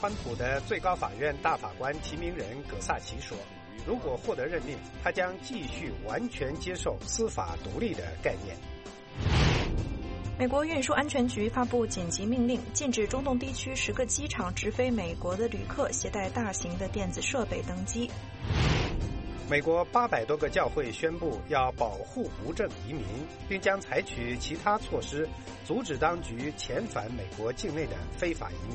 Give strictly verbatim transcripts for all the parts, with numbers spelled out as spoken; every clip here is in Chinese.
川普的最高法院大法官提名人葛萨奇说，如果获得任命，他将继续完全接受司法独立的概念。 美国运输安全局发布紧急命令，禁止中东地区十个机场直飞美国的旅客携带大型的电子设备登机。 美国八百多个教会宣布要保护无证移民，并将采取其他措施阻止当局遣返美国境内的非法移民。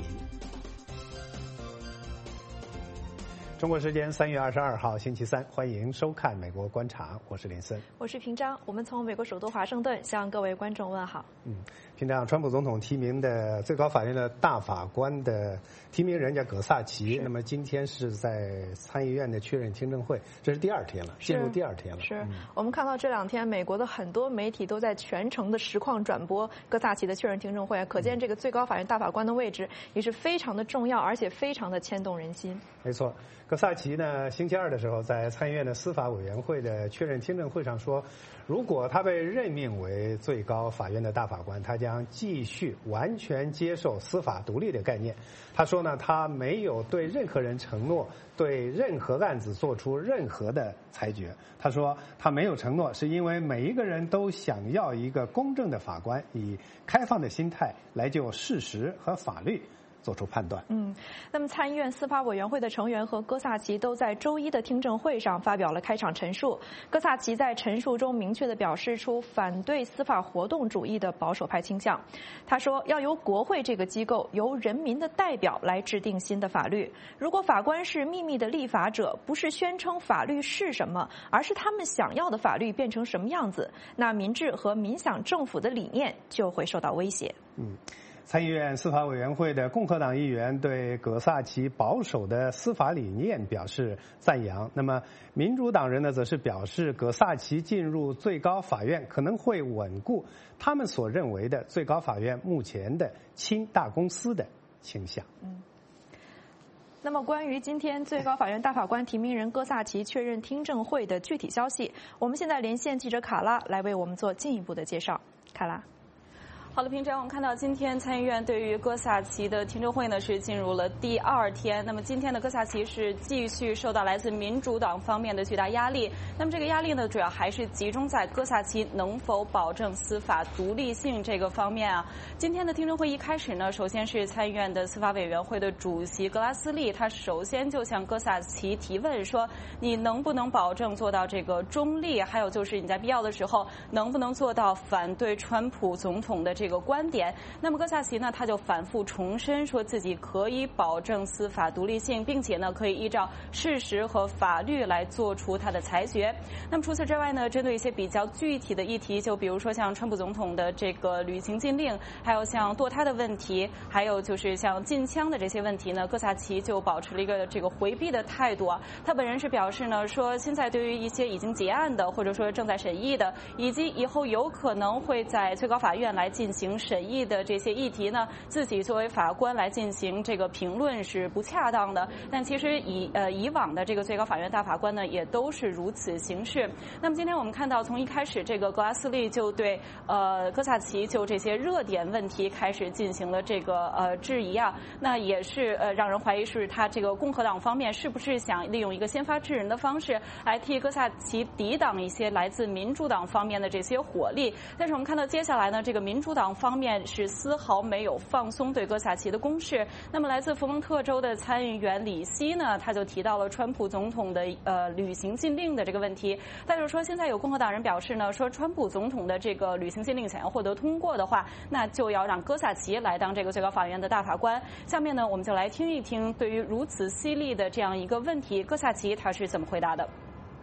中国时间三月二十二号星期三，欢迎收看《美国观察》，我是林森， 我是平章。我们从美国首都华盛顿向各位观众问好。 嗯，平章，川普总统提名的最高法院的大法官的提名人叫葛萨奇，那么今天是在参议院的确认听证会，这是第二天了，进入第二天了。 是、嗯、我们看到这两天美国的很多媒体都在全程的实况转播葛萨奇的确认听证会，可见这个最高法院大法官的位置也是非常的重要，而且非常的牵动人心。 没错。葛萨奇呢，星期二的时候在参议院的司法委员会的确认听证会上说，如果他被任命为最高法院的大法官，他将继续完全接受司法独立的概念。他说呢，他没有对任何人承诺对任何案子做出任何的裁决。他说他没有承诺，是因为每一个人都想要一个公正的法官，以开放的心态来就事实和法律做出判断。 嗯，那么参议院司法委员会的成员和戈萨奇都在周一的听证会上发表了开场陈述。戈萨奇在陈述中明确地表示出反对司法活动主义的保守派倾向。他说，要由国会这个机构，由人民的代表来制定新的法律。如果法官是秘密的立法者，不是宣称法律是什么，而是他们想要的法律变成什么样子，那民治和民想政府的理念就会受到威胁。 嗯。参议院司法委员会的共和党议员对葛萨奇保守的司法理念表示赞扬。那么民主党人呢，则是表示葛萨奇进入最高法院可能会稳固他们所认为的最高法院目前的亲大公司的倾向。 嗯。那么关于今天最高法院大法官提名人戈萨奇确认听证会的具体消息，我们现在连线记者卡拉来为我们做进一步的介绍。卡拉。 好的，平常我们看到今天参议院对于戈萨奇的听证会呢是进入了第二天。那么今天的戈萨奇是继续受到来自民主党方面的巨大压力。那么这个压力呢，主要还是集中在戈萨奇能否保证司法独立性这个方面啊。今天的听证会一开始呢，首先是参议院的司法委员会的主席格拉斯利，他首先就向戈萨奇提问说，你能不能保证做到这个中立？还有就是你在必要的时候能不能做到反对川普总统的这个这个观点。那么戈萨奇呢，他就反复重申说自己可以保证司法独立性，并且呢可以依照事实和法律来做出他的裁决。那么除此之外呢，针对一些比较具体的议题，就比如说像川普总统的这个旅行禁令，还有像堕胎的问题，还有就是像禁枪的这些问题呢，戈萨奇就保持了一个这个回避的态度啊。他本人是表示呢，说现在对于一些已经结案的，或者说正在审议的，以及以后有可能会在最高法院来进行行审议的这些议题呢，自己作为法官来进行这个评论是不恰当的。但其实以呃以往的这个最高法院大法官呢，也都是如此行事。那么今天我们看到，从一开始这个格拉斯利就对呃戈萨奇就这些热点问题开始进行了这个呃质疑啊，那也是呃让人怀疑是他这个共和党方面是不是想利用一个先发制人的方式来替戈萨奇抵挡一些来自民主党方面的这些火力。但是我们看到接下来呢，这个民主党方面是丝毫没有放松对戈萨奇的攻势。那么来自佛蒙特州的参议员里希呢，他就提到了川普总统的呃旅行禁令的这个问题。但是说现在有共和党人表示呢，说川普总统的这个旅行禁令想要获得通过的话，那就要让戈萨奇来当这个最高法院的大法官。下面呢，我们就来听一听对于如此犀利的这样一个问题，戈萨奇他是怎么回答的。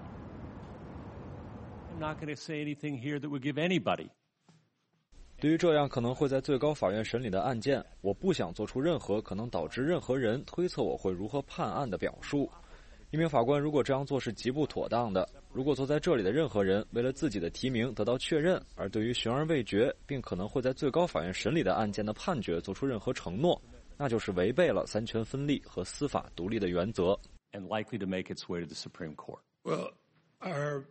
I'm not going to say anything here that would give anybody. 对于这样可能会在最高法院审理的案件，我不想做出任何可能导致任何人推测我会如何判案的表述。一名法官如果这样做是极不妥当的，如果坐在这里的任何人为了自己的提名得到确认，而对于悬而未决并可能会在最高法院审理的案件的判决做出任何承诺，那就是违背了三权分立和司法独立的原则。 And likely to make its way to the Supreme Court. Well, our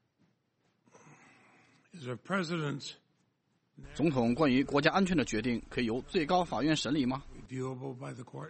is our president's 总统关于国家安全的决定可以由最高法院审理吗？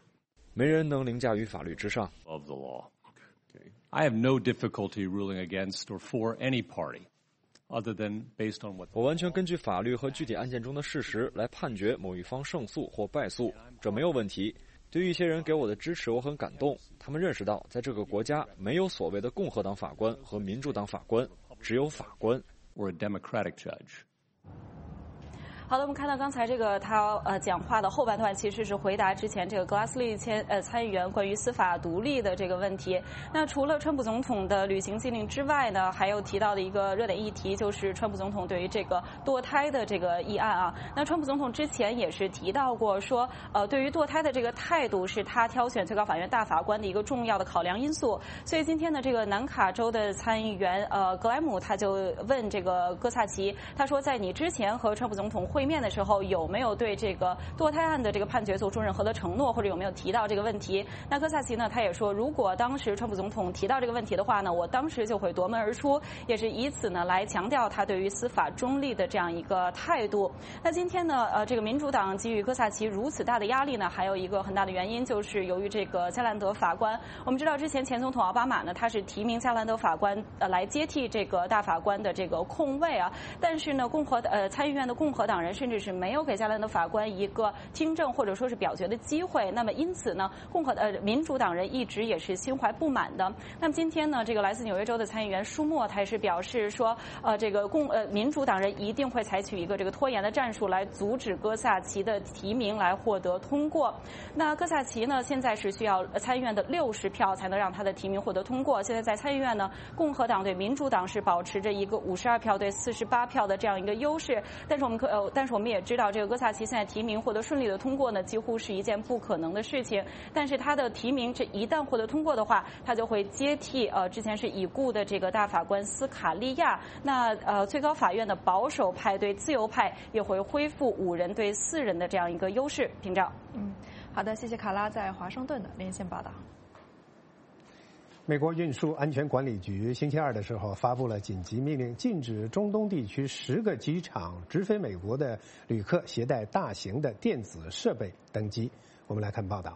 没人能凌驾于法律之上。 Of the law. Okay. I have no difficulty ruling against or for any party, other than based on what. 我完全根据法律和具体案件中的事实来判决某一方胜诉或败诉，这没有问题。对于一些人给我的支持，我很感动。他们认识到，在这个国家没有所谓的共和党法官和民主党法官，只有法官。 Or a Democratic judge. 好的，我们看到刚才这个他呃讲话的后半段，其实是回答之前这个格拉斯利参呃参议员关于司法独立的这个问题。那除了川普总统的旅行禁令之外呢，还有提到的一个热点议题，就是川普总统对于这个堕胎的这个议案啊。那川普总统之前也是提到过说，呃，对于堕胎的这个态度是他挑选最高法院大法官的一个重要的考量因素。所以今天呢，这个南卡州的参议员呃格莱姆他就问这个戈萨奇，他说在你之前和川普总统会。 会面的时候有没有对这个堕胎案的这个判决做出任何的承诺，或者有没有提到这个问题？那戈萨奇呢，他也说，如果当时川普总统提到这个问题的话呢，我当时就会夺门而出，也是以此呢来强调他对于司法中立的这样一个态度。那今天呢，呃，这个民主党给予戈萨奇如此大的压力呢，还有一个很大的原因就是由于这个加兰德法官。我们知道之前前总统奥巴马呢，他是提名加兰德法官呃来接替这个大法官的这个空位啊，但是呢，共和呃参议院的共和党人。 甚至是没有给加兰德法官一个听证或者说是表决的机会，那么因此呢，共和呃民主党人一直也是心怀不满的。那么今天呢，这个来自纽约州的参议员舒默他也是表示说，呃，这个共呃民主党人一定会采取一个这个拖延的战术来阻止戈萨奇的提名来获得通过。那戈萨奇呢，现在是需要参议院的六十票才能让他的提名获得通过。现在在参议院呢，共和党对民主党是保持着一个五十二票对四十八票的这样一个优势，但是我们可呃。 但是我们也知道，这个戈萨奇现在提名获得顺利的通过呢，几乎是一件不可能的事情。但是他的提名这一旦获得通过的话，他就会接替呃之前是已故的这个大法官斯卡利亚。那呃最高法院的保守派对自由派也会恢复五人对四人的这样一个优势。屏照。 嗯，好的，谢谢卡拉在华盛顿的连线报道。 美国运输安全管理局星期二的时候发布了紧急命令，禁止中东地区十个机场直飞美国的旅客携带大型的电子设备登机。我们来看报道。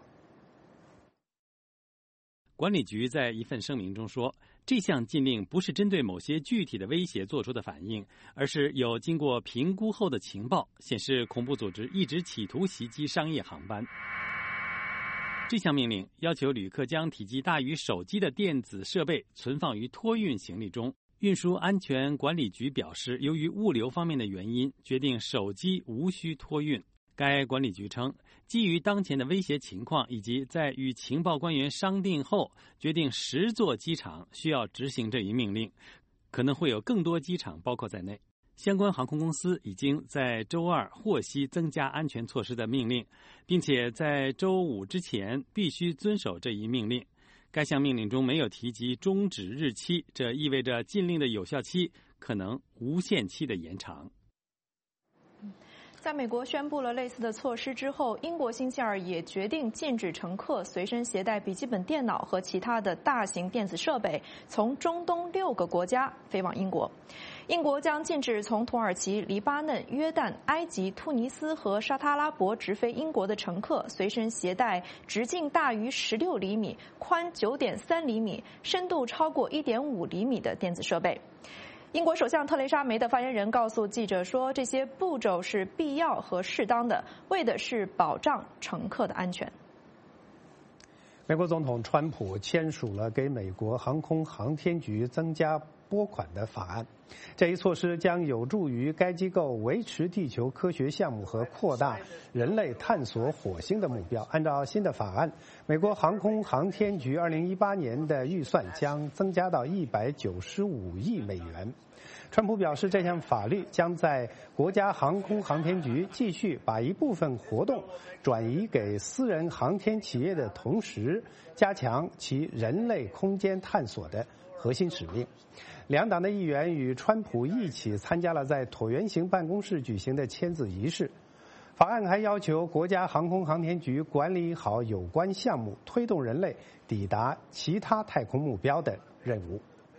管理局在一份声明中说，这项禁令不是针对某些具体的威胁做出的反应，而是有经过评估后的情报显示，恐怖组织一直企图袭击商业航班。 这项命令要求旅客将体积大于手机的电子设备存放于托运行李中。运输安全管理局表示，由于物流方面的原因，决定手机无需托运。该管理局称，基于当前的威胁情况以及在与情报官员商定后，决定十座机场需要执行这一命令，可能会有更多机场包括在内。 相关航空公司已经在周二获悉增加安全措施的命令，并且在周五之前必须遵守这一命令。该项命令中没有提及终止日期，这意味着禁令的有效期可能无限期的延长。 在美国宣布了类似的措施之后，英国星期二也决定禁止乘客随身携带笔记本电脑和其他的大型电子设备从中东六个国家飞往英国。英国将禁止从土耳其、黎巴嫩、约旦、埃及、突尼斯和沙特阿拉伯直飞英国的乘客随身携带直径大于十六厘米、宽九点三厘米、深度超过一点五厘米的电子设备。 英国首相特蕾莎梅的发言人告诉记者说，这些步骤是必要和适当的，为的是保障乘客的安全。 美国总统川普签署了给美国航空航天局增加拨款的法案，这一措施将有助于该机构维持地球科学项目和扩大人类探索火星的目标。按照新的法案，美国航空航天局二零一八年的预算将增加到一百九十五亿美元。川普表示，这项法律将在国家航空航天局继续把一部分活动转移给私人航天企业的同时，加强其人类空间探索的核心使命。两党的议员与川普一起参加了在椭圆形办公室举行的签字仪式。法案还要求国家航空航天局管理好有关项目，推动人类抵达其他太空目标的任务。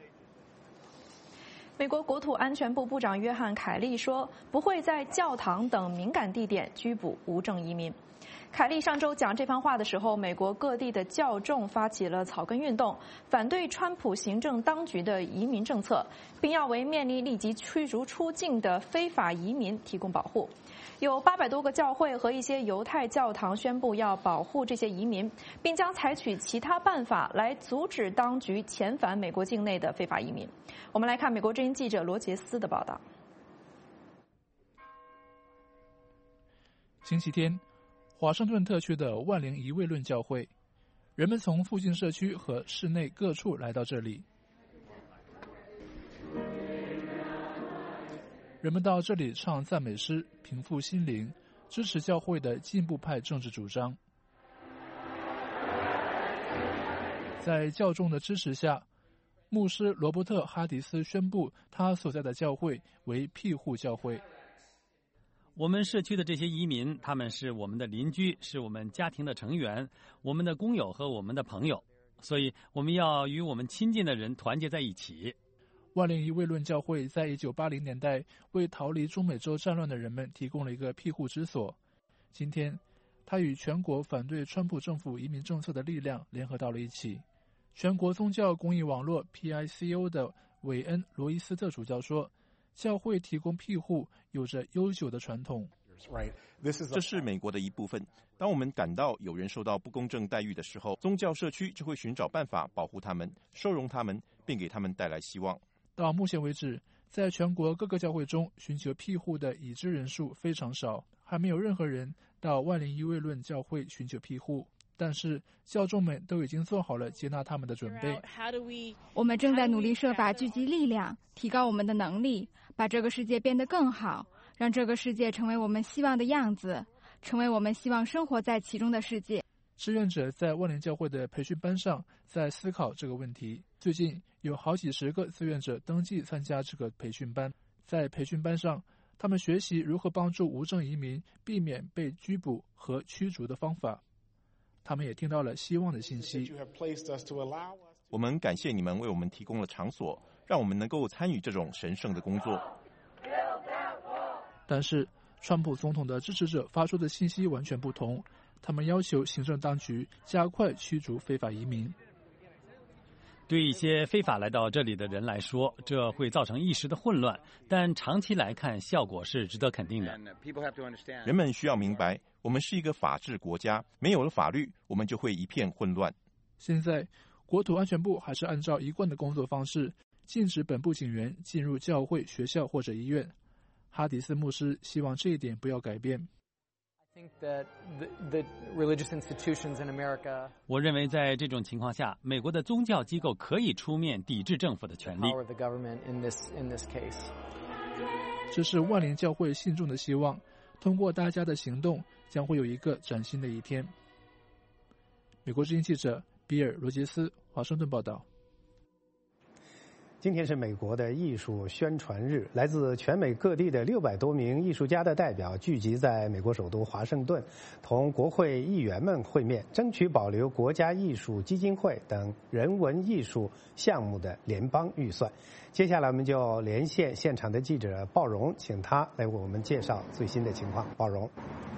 美国国土安全部部长约翰·凯利说，不会在教堂等敏感地点拘捕无证移民。 凯利上周讲这番话的时候，美国各地的教众发起了草根运动，反对川普行政当局的移民政策，并要为面临立即驱逐出境的非法移民提供保护。有八百多个教会和一些犹太教堂宣布要保护这些移民，并将采取其他办法来阻止当局遣返美国境内的非法移民。我们来看美国之音记者罗杰斯的报道。 星期天，华盛顿特区的万灵一位论教会，人们从附近社区和市内各处来到这里。人们到这里唱赞美诗，平复心灵，支持教会的进步派政治主张。在教众的支持下，牧师罗伯特·哈迪斯宣布他所在的教会为庇护教会。 我们社区的这些移民，他们是我们的邻居，是我们家庭的成员，我们的工友和我们的朋友，所以我们要与我们亲近的人团结在一起。 万灵一位论教会在一九八零年代为逃离中美洲战乱的人们提供了一个庇护之所。今天，他与全国反对川普政府移民政策的力量联合到了一起。全国宗教公益网络 P I C O 的韦恩·罗伊斯特主教说，教会提供庇护有着悠久的传统。 这是美国的一部分。当我们感到有人受到不公正待遇的时候，宗教社区就会寻找办法保护他们、收容他们，并给他们带来希望。 到目前为止，在全国各个教会中寻求庇护的已知人数非常少，还没有任何人到万灵一位论教会寻求庇护。但是教众们都已经做好了接纳他们的准备。 我们正在努力设法聚集力量，提高我们的能力，把这个世界变得更好，让这个世界成为我们希望的样子，成为我们希望生活在其中的世界。 志愿者在万灵教会的培训班上在思考这个问题。最近有好几十个志愿者登记参加这个培训班。在培训班上，他们学习如何帮助无证移民避免被拘捕和驱逐的方法。他们也听到了希望的信息。 我们感谢你们为我们提供了场所，让我们能够参与这种神圣的工作。 但是川普总统的支持者发出的信息完全不同，他们要求行政当局加快驱逐非法移民。 对一些非法来到这里的人来说，这会造成一时的混乱，但长期来看，效果是值得肯定的。 人们需要明白，我们是一个法治国家，没有了法律，我们就会一片混乱。 现在，国土安全部还是按照一贯的工作方式，禁止本部警员进入教会、学校或者医院。哈迪斯牧师希望这一点不要改变。 我认为在这种情况下，美国的宗教机构可以出面抵制政府的权利。 这是万灵教会信众的希望，通过大家的行动，将会有一个崭新的一天。美国之音记者比尔·罗杰斯，华盛顿报道。 今天是美国的艺术宣传日，来自全美各地的六百多名艺术家的代表聚集在美国首都华盛顿，同国会议员们会面，争取保留国家艺术基金会等人文艺术项目的联邦预算。接下来我们就连线现场的记者鲍荣，请他来为我们介绍最新的情况。鲍荣，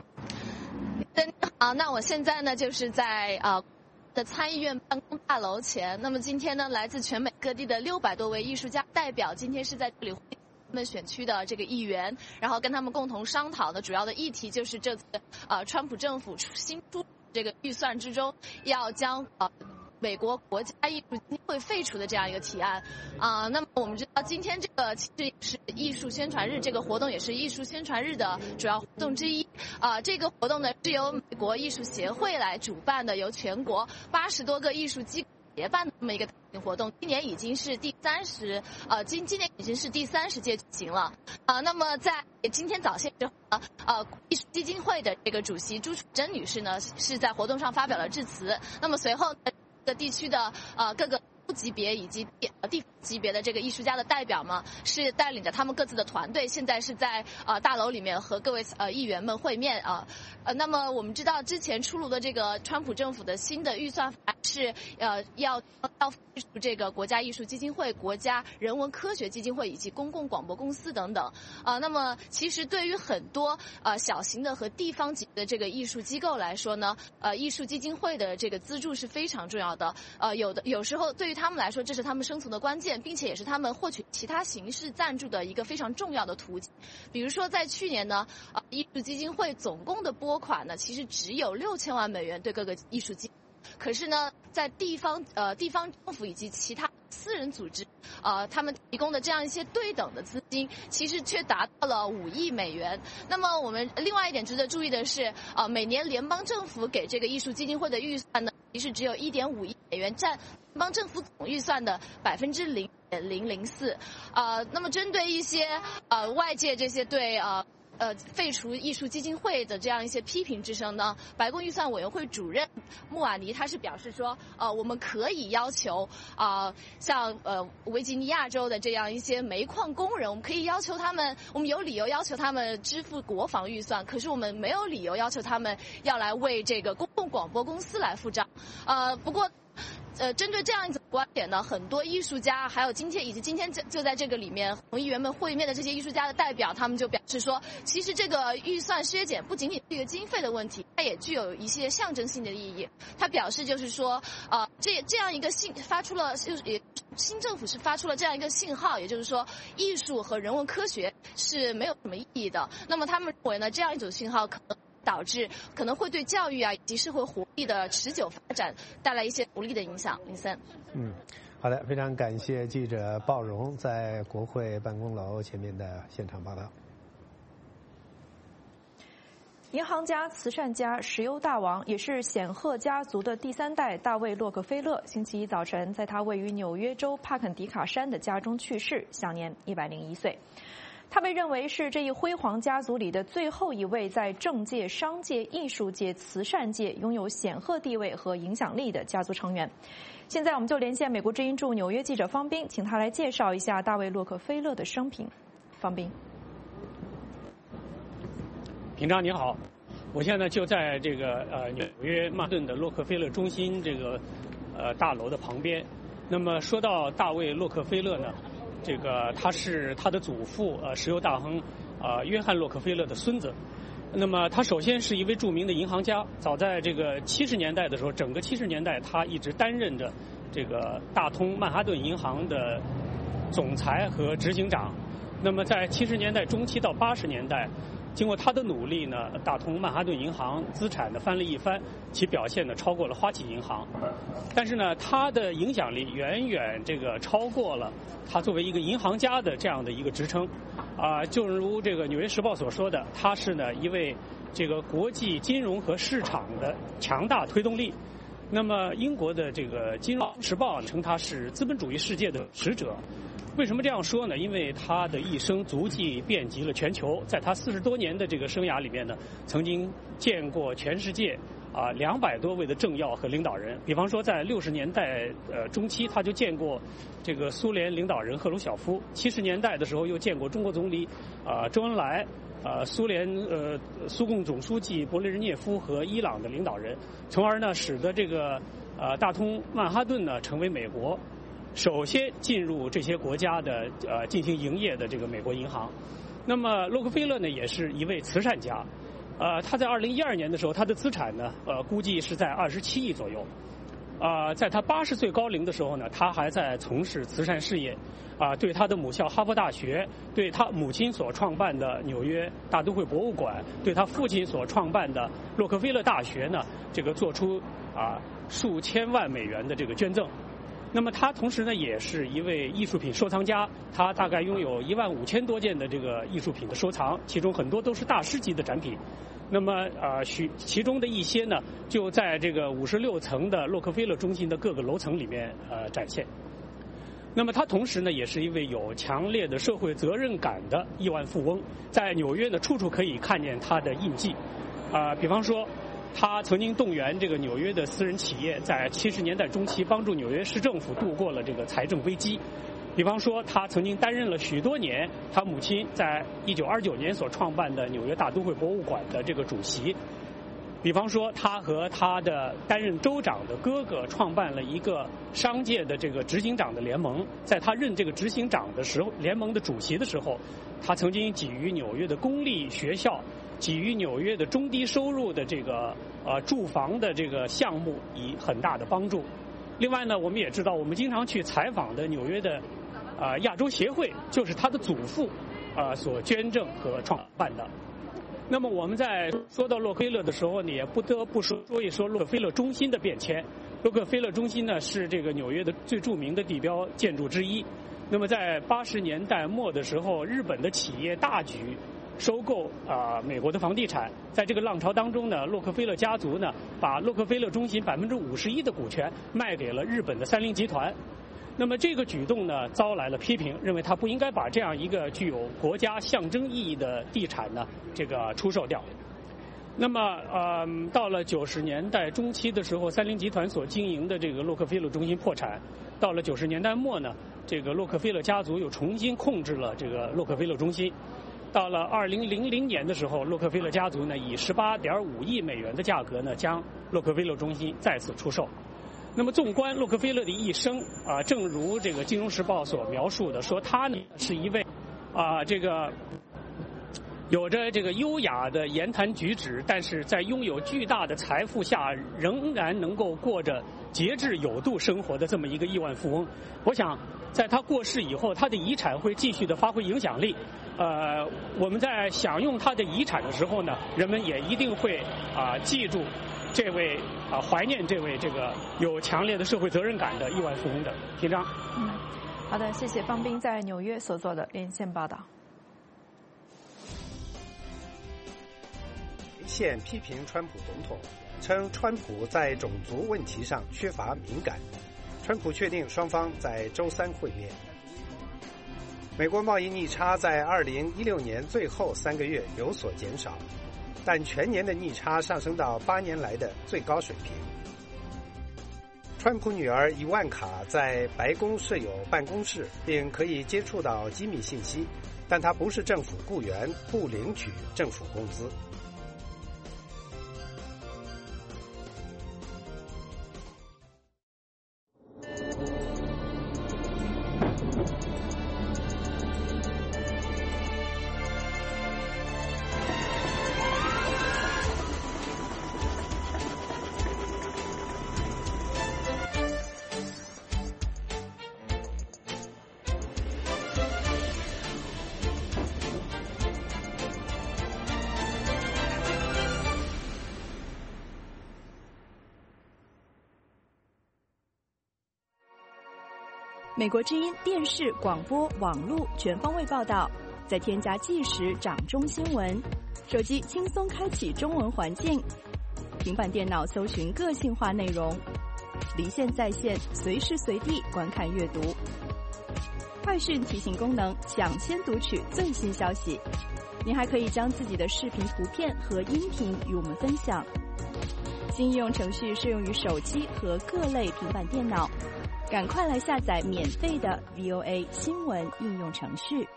好，那我现在呢就是在呃。的参议院办公大楼前，那么今天呢，来自全美各地的六百多位艺术家代表，今天是在这里会他们选区的这个议员，然后跟他们共同商讨的主要的议题就是这次呃，川普政府新出这个预算之中要将呃。美国国家艺术基金会废除的这样一个提案啊、呃，那么我们知道今天这个其实也是艺术宣传日，这个活动也是艺术宣传日的主要活动之一啊、呃。这个活动呢是由美国艺术协会来主办的，由全国八十多个艺术机构协办的这么一个活动，今年已经是第三十呃今今年已经是第三十届举行了啊、呃。那么在今天早些时候呢，呃，艺术基金会的这个主席朱楚珍女士呢是在活动上发表了致辞，那么随后呢。各地区的呃各个部级别以及地地方级别的这个艺术家的代表们，是带领着他们各自的团队，现在是在呃大楼里面和各位呃议员们会面啊。呃，那么我们知道之前出炉的这个川普政府的新的预算法是是呃要要这个国家艺术基金会、国家人文科学基金会以及公共广播公司等等。啊、呃，那么其实对于很多呃小型的和地方级的这个艺术机构来说呢，呃，艺术基金会的这个资助是非常重要的。呃，有的有时候对于他们来说，这是他们生存的关键，并且也是他们获取其他形式赞助的一个非常重要的途径。比如说在去年呢，呃，艺术基金会总共的拨款呢，其实只有六千万美元对各个艺术机构。可是呢，在地方呃地方政府以及其他私人组织，呃，他们提供的这样一些对等的资金，其实却达到了五亿美元。那么我们另外一点值得注意的是，呃，每年联邦政府给这个艺术基金会的预算呢，其实只有一点五亿美元，占联邦政府总预算的百分之零点零零四。呃，那么针对一些呃外界这些对呃。呃，废除艺术基金会的这样一些批评之声呢，白宫预算委员会主任穆瓦尼他是表示说，呃，我们可以要求啊、呃，像呃维吉尼亚州的这样一些煤矿工人，我们可以要求他们，我们有理由要求他们支付国防预算，可是我们没有理由要求他们要来为这个公共广播公司来付账。呃，不过。呃，针对这样一种观点呢，很多艺术家，还有今天以及今天就就在这个里面和议员们会面的这些艺术家的代表，他们就表示说，其实这个预算削减不仅仅是一个经费的问题，它也具有一些象征性的意义。他表示就是说，呃，这这样一个信发出了，就是也新政府是发出了这样一个信号，也就是说，艺术和人文科学是没有什么意义的。那么他们认为呢，这样一种信号可能。导致可能会对教育啊以及社会活力的持久发展带来一些不利的影响。林森， 嗯，好的，非常感谢记者鲍荣在国会办公楼前面的现场报道。 银行家、慈善家、石油大王，也是显赫家族的第三代大卫·洛克菲勒，星期一早晨在他位于纽约州帕肯迪卡山的家中去世，享年一百零一岁。他被认为是这一辉煌家族里的最后一位在政界、商界、艺术界、慈善界拥有显赫地位和影响力的家族成员。现在我们就连线美国之音驻纽约记者方斌，请他来介绍一下大卫·洛克菲勒的生平。方斌， 平常您好，我现在就在这个呃纽约曼哈顿的洛克菲勒中心这个呃大楼的旁边。那么说到大卫·洛克菲勒呢？这个他是他的祖父，呃，石油大亨，呃，约翰洛克菲勒的孙子。那么他首先是一位著名的银行家，早在这个七十年代的时候，整个七十年代他一直担任着这个大通曼哈顿银行的总裁和执行长。那么在七十年代中期到八十年代，经过他的努力呢，大通曼哈顿银行资产呢翻了一番，其表现呢超过了花旗银行。但是呢，他的影响力远远这个超过了他作为一个银行家的这样的一个职称。啊、呃，就如这个《纽约时报》所说的，他是呢一位这个国际金融和市场的强大推动力。那么英国的这个《金融时报》称他是资本主义世界的使者。为什么这样说呢？因为他的一生足迹遍及了全球，在他四十多年的这个生涯里面呢，曾经见过全世界啊两百多位的政要和领导人。比方说，在六十年代呃中期，他就见过这个苏联领导人赫鲁晓夫；七十年代的时候，又见过中国总理啊、呃、周恩来。呃，苏联呃苏共总书记勃列日涅夫和伊朗的领导人，从而呢，使得这个呃大通曼哈顿呢成为美国首先进入这些国家的呃进行营业的这个美国银行。那么洛克菲勒呢，也是一位慈善家，呃，他在二零一二年的时候，他的资产呢，呃，估计是在二十七亿左右。啊、呃，在他八十岁高龄的时候呢，他还在从事慈善事业，啊、呃，对他的母校哈佛大学，对他母亲所创办的纽约大都会博物馆，对他父亲所创办的洛克菲勒大学呢，这个做出啊、呃、数千万美元的这个捐赠。那么他同时呢，也是一位艺术品收藏家，他大概拥有一万五千多件的这个艺术品的收藏，其中很多都是大师级的展品。那么呃，许其中的一些呢，就在这个五十六层的洛克菲勒中心的各个楼层里面呃展现。那么他同时呢，也是一位有强烈的社会责任感的亿万富翁，在纽约呢，处处可以看见他的印记。啊、呃，比方说，他曾经动员这个纽约的私人企业，在七十年代中期帮助纽约市政府度过了这个财政危机。比方说，他曾经担任了许多年他母亲在一九二九年所创办的纽约大都会博物馆的这个主席。 比方说，他和他的担任州长的哥哥创办了一个商界的这个执行长的联盟。在他任这个执行长的时候，联盟的主席的时候，他曾经给予纽约的公立学校、给予纽约的中低收入的这个呃住房的这个项目以很大的帮助。另外呢，我们也知道，我们经常去采访的纽约的呃亚洲协会，就是他的祖父呃所捐赠和创办的。那么我们在说到洛克菲勒的时候呢，也不得不说说一说洛克菲勒中心的变迁。洛克菲勒中心呢是这个纽约的最著名的地标建筑之一。那么在八十年代末的时候，日本的企业大举收购啊、呃、美国的房地产，在这个浪潮当中呢，洛克菲勒家族呢把洛克菲勒中心百分之五十一的股权卖给了日本的三菱集团。那么这个举动呢，遭来了批评，认为他不应该把这样一个具有国家象征意义的地产呢，这个出售掉。那么，呃，到了九十年代中期的时候，三菱集团所经营的这个洛克菲勒中心破产。到了九十年代末呢，这个洛克菲勒家族又重新控制了这个洛克菲勒中心。到了二零零零年的时候，洛克菲勒家族呢以十八点五亿美元的价格呢，将洛克菲勒中心再次出售。那么，纵观洛克菲勒的一生啊，正如这个《金融时报》所描述的，说他呢是一位啊这个有着这个优雅的言谈举止，但是在拥有巨大的财富下，仍然能够过着节制有度生活的这么一个亿万富翁。我想，在他过世以后，他的遗产会继续的发挥影响力。呃，我们在享用他的遗产的时候呢，人们也一定会啊记住这位啊怀念这位这个有强烈的社会责任感的亿万富翁的篇章。 嗯，好的，谢谢方斌在纽约所做的连线报道。 现批评川普总统，称川普在种族问题上缺乏敏感。川普确定双方在周三会面。美国贸易逆差在二零一六年最后三个月有所减少，但全年的逆差上升到八年来的最高水平。川普女儿伊万卡在白宫设有办公室，并可以接触到机密信息，但她不是政府雇员，不领取政府工资。 美国之音电视、广播、网络全方位报道，再添加即时掌中新闻，手机轻松开启中文环境，平板电脑搜寻个性化内容，离线在线，随时随地观看阅读。快讯提醒功能，抢先读取最新消息。您还可以将自己的视频、图片和音频与我们分享。新应用程序适用于手机和各类平板电脑。赶快来下载免费的 V O A 新闻应用程序。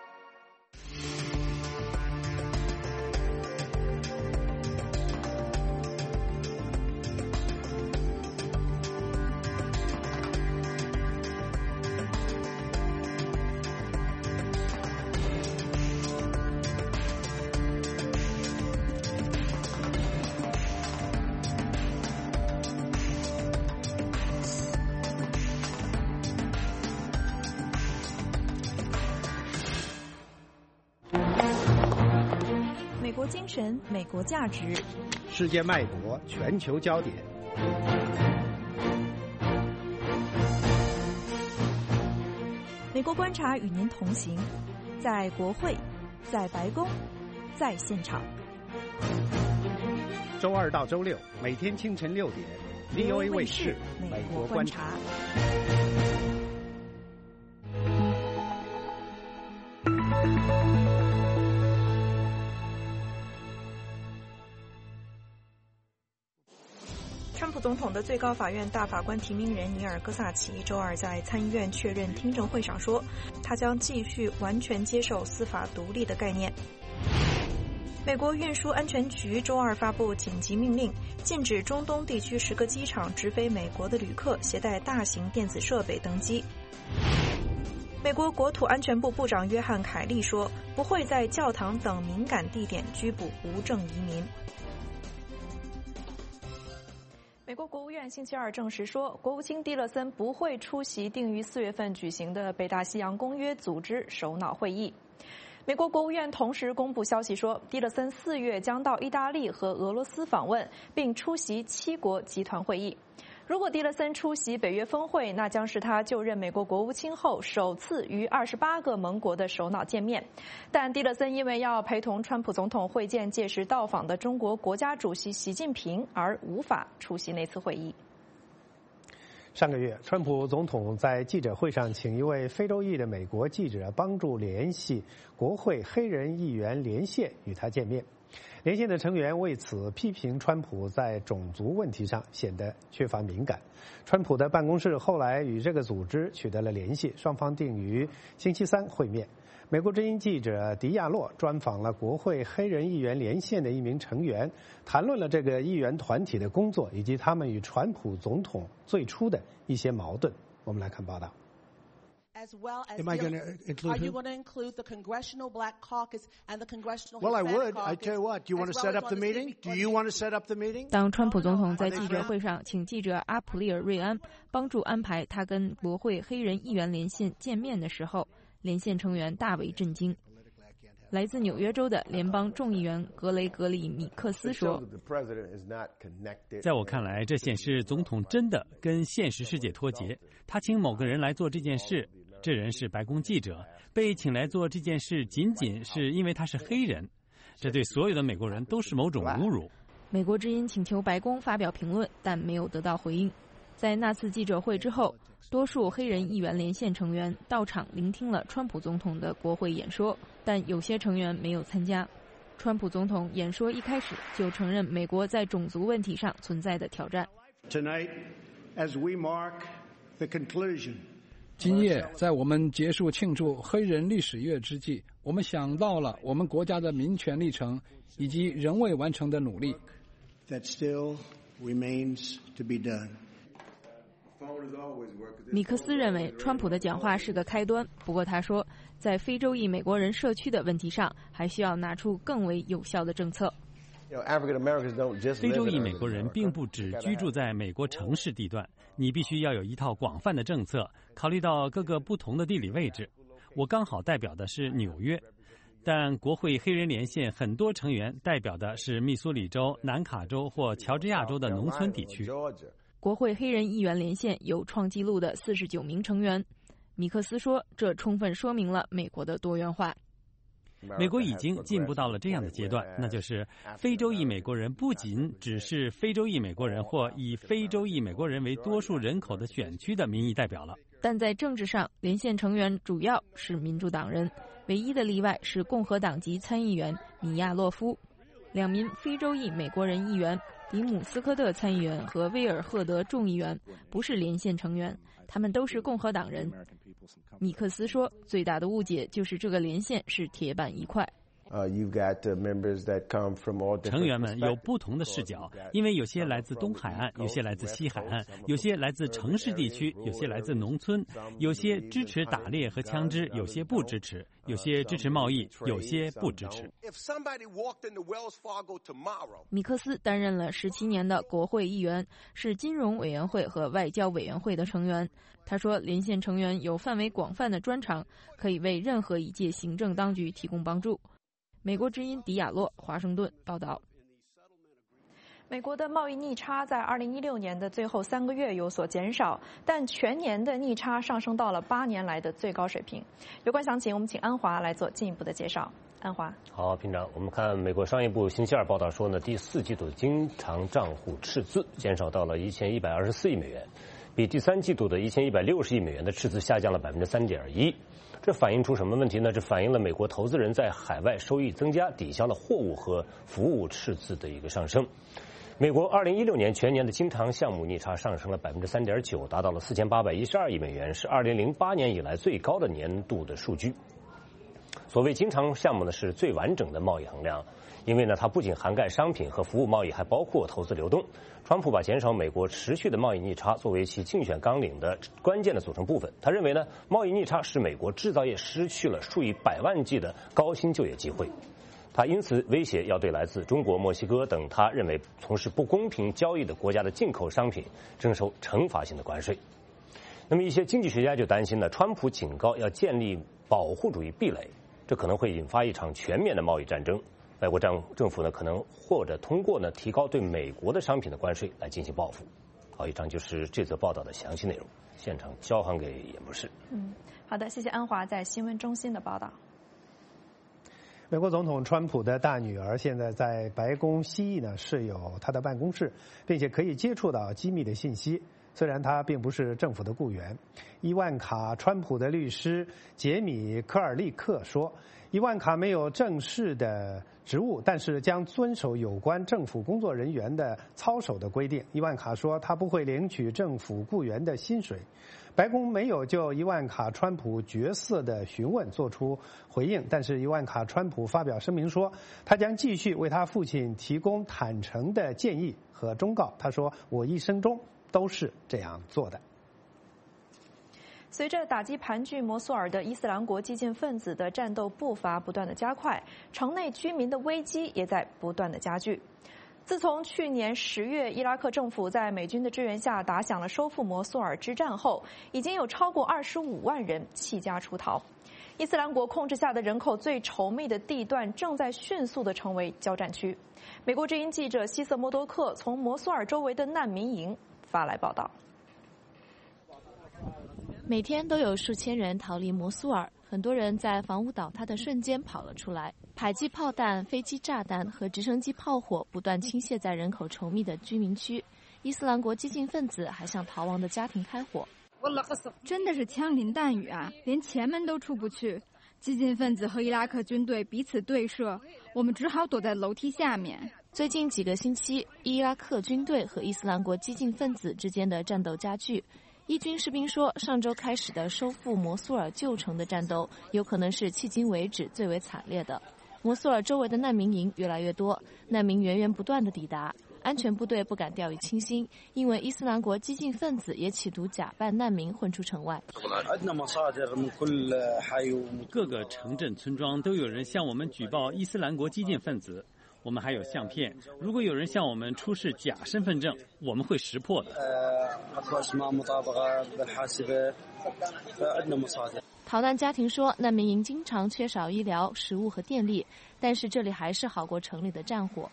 精神，美国价值， 世界脉搏，全球焦点。 美国观察与您同行，在国会，在白宫，在现场。 周二到周六，每天清晨六点 ，V O A 卫视《美国观察》。 川普总统的最高法院大法官提名人尼尔·戈萨奇周二在参议院确认听证会上说，他将继续完全接受司法独立的概念。 美国运输安全局周二发布紧急命令，禁止中东地区十个机场直飞美国的旅客携带大型电子设备登机。美国国土安全部部长约翰·凯利说，不会在教堂等敏感地点拘捕无证移民。美国国务院星期二证实说，国务卿蒂勒森不会出席定于四月份举行的北大西洋公约组织首脑会议。美国国务院同时公布消息说，蒂勒森四月将到意大利和俄罗斯访问，并出席七国集团会议。如果蒂勒森出席北约峰会，那将是他就任美国国务卿后首次与二十八个盟国的首脑见面。但蒂勒森因为要陪同川普总统会见届时到访的中国国家主席习近平，而无法出席那次会议。 上个月，川普总统在记者会上请一位非洲裔的美国记者帮助联系国会黑人议员连线与他见面。连线的成员为此批评川普在种族问题上显得缺乏敏感。川普的办公室后来与这个组织取得了联系，双方定于星期三会面。美国之音记者迪亚洛专访了国会黑人议员连线的一名成员，谈论了这个议员团体的工作以及他们与川普总统最初的一些矛盾。我们来看报道。 As well as Am I going to include? Are you going to include the Congressional Black Caucus and the Congressional Well, I Hispanic would. Caucus? I tell you what. Do you want to set up the meeting? Do you want to set up the meeting? 当川普总统在记者会上请记者阿普利尔·瑞安帮助安排他跟国会黑人议员连线见面的时候，连线成员大为震惊。来自纽约州的联邦众议员格雷格里·米克斯说：“ 在我看来，这显示总统真的跟现实世界脱节。他请某个人来做这件事，这人是白宫记者，被请来做这件事仅仅是因为他是黑人，这对所有的美国人都是某种侮辱。” 美国之音请求白宫发表评论，但没有得到回应。在那次记者会之后，多数黑人议员连线成员到场聆听了川普总统的国会演说，但有些成员没有参加。川普总统演说一开始就承认美国在种族问题上存在的挑战。 Tonight, as we mark the conclusion. 今夜，在我们结束庆祝黑人历史月之际，我们想到了我们国家的民权历程以及仍未完成的努力。 That still remains to be done. 米克斯认为川普的讲话是个开端，不过他说，在非洲裔美国人社区的问题上，还需要拿出更为有效的政策。 非洲裔美国人并不只居住在美国城市地段，你必须要有一套广泛的政策，考虑到各个不同的地理位置。我刚好代表的是纽约，但国会黑人连线很多成员代表的是密苏里州、南卡州或乔治亚州的农村地区。 国会黑人议员连线有创纪录的四十九名成员。米克斯说，这充分说明了美国的多元化。 美国已经进步到了这样的阶段，那就是非洲裔美国人不仅只是非洲裔美国人或以非洲裔美国人为多数人口的选区的民意代表了。 但在政治上，连线成员主要是民主党人，唯一的例外是共和党籍参议员米亚洛夫。两名非洲裔美国人议员迪姆斯科特参议员和威尔赫德众议员不是连线成员，他们都是共和党人。米克斯说，最大的误解就是这个连线是铁板一块。 成员们有不同的视角，因为有些来自东海岸，有些来自西海岸，有些来自城市地区，有些来自农村，有些支持打猎和枪支，有些不支持，有些支持贸易，有些不支持。 米克斯担任了十七年的国会议员，是金融委员会和外交委员会的成员。他说，连线成员有范围广泛的专长，可以为任何一届行政当局提供帮助。美国之音迪亚洛，华盛顿报道。 美国的贸易逆差在二零一六年的最后三个月有所减少，但全年的逆差上升到了八年来的最高水平。有关详情，我们请安华来做进一步的介绍。安华， 好，平常我们看美国商业部星期二报道说呢，第四季度经常账户赤字减少到了一千一百二十四亿美元，比第三季度的一千一百六十亿美元的赤字下降了百分之三点一。这反映出什么问题呢？这反映了美国投资人在海外收益增加，抵消了货物和服务赤字的一个上升。美国二零一六年全年的经常项目逆差上升了百分之三点九，达到了四千八百一十二亿美元，是二零零八年以来最高的年度的数据。 所谓经常项目呢，是最完整的贸易衡量，因为呢，它不仅涵盖商品和服务贸易，还包括投资流动。川普把减少美国持续的贸易逆差作为其竞选纲领的关键的组成部分。他认为呢，贸易逆差使美国制造业失去了数以百万计的高薪就业机会。他因此威胁要对来自中国、墨西哥等他认为从事不公平交易的国家的进口商品征收惩罚性的关税。那么一些经济学家就担心呢，川普警告要建立保护主义壁垒，这可能会引发一场全面的贸易战争。外国政政府呢，可能或者通过呢提高对美国的商品的关税来进行报复。好，以上就是这则报道的详细内容。现场交还给演播室。 嗯，好的，谢谢安华在新闻中心的报道。 美国总统川普的大女儿现在在白宫西翼呢设有他的办公室，并且可以接触到机密的信息。虽然他并不是政府的雇员，伊万卡川普的律师杰米科尔利克说，伊万卡没有正式的职务，但是将遵守有关政府工作人员的操守的规定。伊万卡说，他不会领取政府雇员的薪水。白宫没有就伊万卡川普角色的询问做出回应，但是伊万卡川普发表声明说，他将继续为他父亲提供坦诚的建议和忠告。他说，我一生中都是这样做的。 随着打击盘踞摩苏尔的伊斯兰国激进分子的战斗步伐不断的加快，城内居民的危机也在不断的加剧。自从去年十月，伊拉克政府在美军的支援下打响了收复摩苏尔之战后，已经有超过二十五万人弃家出逃。伊斯兰国控制下的人口最稠密的地段正在迅速地成为交战区。美国之音记者希瑟莫多克从摩苏尔周围的难民营发来报道。 每天都有数千人逃离摩苏尔，很多人在房屋倒塌的瞬间跑了出来。迫击炮弹、飞机炸弹和直升机炮火不断倾泻在人口稠密的居民区。伊斯兰国激进分子还向逃亡的家庭开火。 真的是枪林弹雨啊，连前门都出不去。激进分子和伊拉克军队彼此对射，我们只好躲在楼梯下面。 最近几个星期，伊拉克军队和伊斯兰国激进分子之间的战斗加剧。伊军士兵说，上周开始的收复摩苏尔旧城的战斗有可能是迄今为止最为惨烈的。摩苏尔周围的难民营越来越多，难民源源不断的抵达，安全部队不敢掉以轻心，因为伊斯兰国激进分子也企图假扮难民混出城外。 各个城镇村庄都有人向我们举报伊斯兰国激进分子，我们还有相片，如果有人向我们出示假身份证，我们会识破的。 逃难家庭说，难民营经常缺少医疗、食物和电力，但是这里还是好过城里的战火。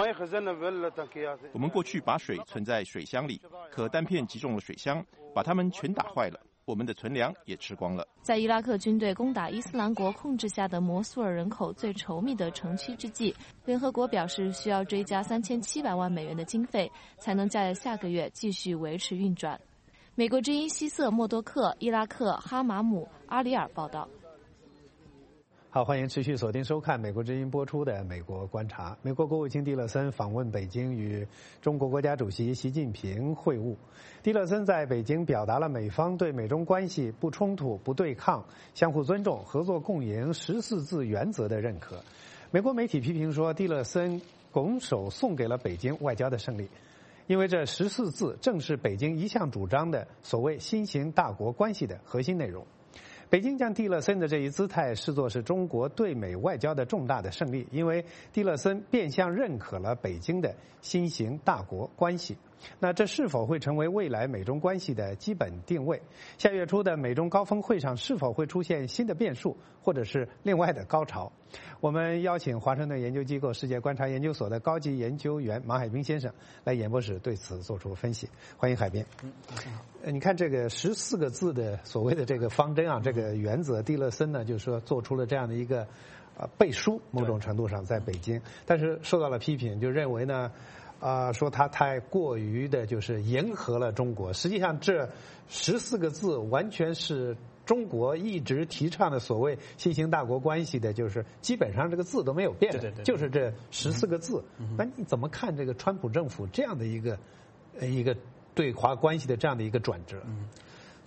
我们过去把水存在水箱里，可弹片击中了水箱，把它们全打坏了，我们的存粮也吃光了。 在伊拉克军队攻打伊斯兰国控制下的摩苏尔人口最稠密的城区之际，联合国表示需要追加三千七百万美元的经费，才能在下个月继续维持运转。美国之音希瑟莫多克、伊拉克哈马姆阿里尔报道。 好，欢迎持续锁定收看美国之音播出的《美国观察》。美国国务卿蒂勒森访问北京，与中国国家主席习近平会晤。蒂勒森在北京表达了美方对美中关系不冲突、不对抗、相互尊重、合作共赢十四字原则的认可。美国媒体批评说，蒂勒森拱手送给了北京外交的胜利，因为这十四字正是北京一向主张的所谓新型大国关系的核心内容。北京将蒂勒森的这一姿态视作是中国对美外交的重大的胜利，因为蒂勒森变相认可了北京的新型大国关系。那这是否会成为未来美中关系的基本定位？下月初的美中高峰会上是否会出现新的变数，或者是另外的高潮？我们邀请华盛顿研究机构世界观察研究所的高级研究员马海兵先生来演播室对此做出分析。欢迎海兵。呃，你看这个十四个字的所谓的这个方针啊，这个原则，蒂勒森呢就是说做出了这样的一个呃背书，某种程度上在北京，但是受到了批评，就认为呢。啊、呃，说他太过于的，就是迎合了中国。实际上，这十四个字完全是中国一直提倡的所谓新型大国关系的，就是基本上这个字都没有变的，对对对，就是这十四个字。嗯、那你怎么看这个川普政府这样的一个呃一个对华关系的这样的一个转折？ 嗯，